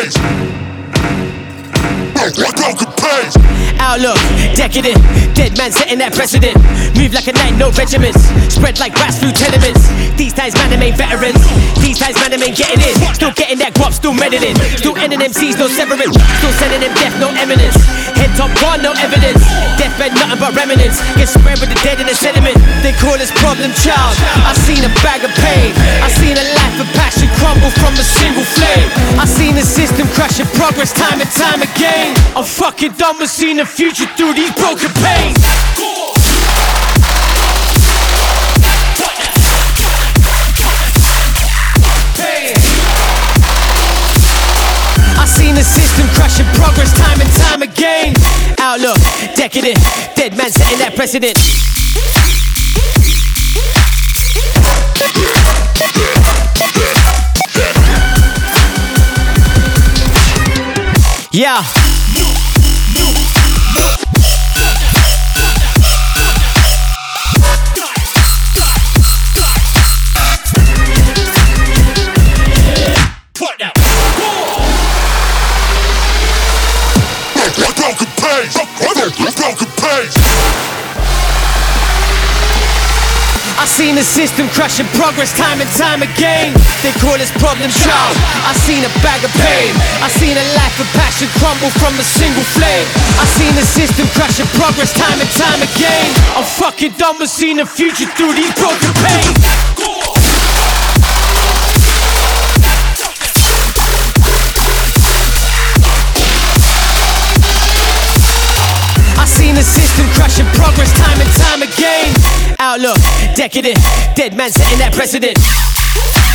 page. Broken page. Outlook, decadent, dead man setting that precedent. Move like a knight, no regiments. Spread like rats through tenements. These times man ain't veterans. These times man ain't getting in. Still getting that guap, still meddling. Still ending MCs, no severance. Still sending them death, no eminence. Head top gone, no evidence. Deathbed, nothing but remnants. Get spread with the dead in the sediment. They call us problem child. I seen a bag of pain. I seen a life of passion crumble from a single flame. I seen the system crushing progress time and time again. I'm fucking done with seeing the future through these broken pains. I seen the system crushing progress time and time again. Outlook, decadent, dead man setting that precedent. Yeah. Broken page. I seen the system crushing progress time and time again. They call us problem child. I seen a bag of pain. I seen a life of passion crumble from a single flame. I seen the system crushing progress time and time again. I'm fucking done with seeing the future through these broken pains. I seen the system crushing progress time and time again. Outlook, decadent, dead man setting that precedent.